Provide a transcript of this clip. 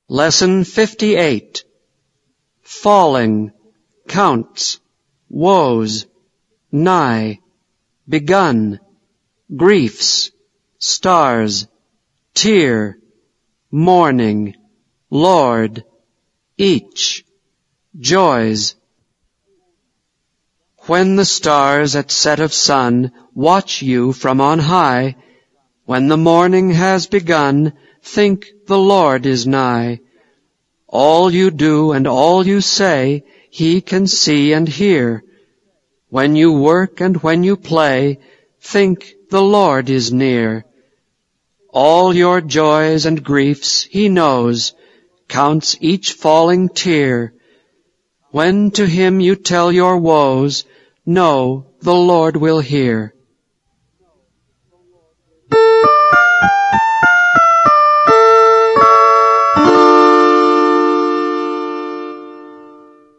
Lesson 58. Falling, counts, woes, nigh, begun, griefs, stars, tear, morning, Lord, each, joys. When the stars at set of sun watch you from on high, when the morning has begun, think the Lord is nigh. All you do and all you say, He can see and hear. When you work and when you play, think the Lord is near. All your joys and griefs He knows, counts each falling tear. When to Him you tell your woes, know the Lord will hear.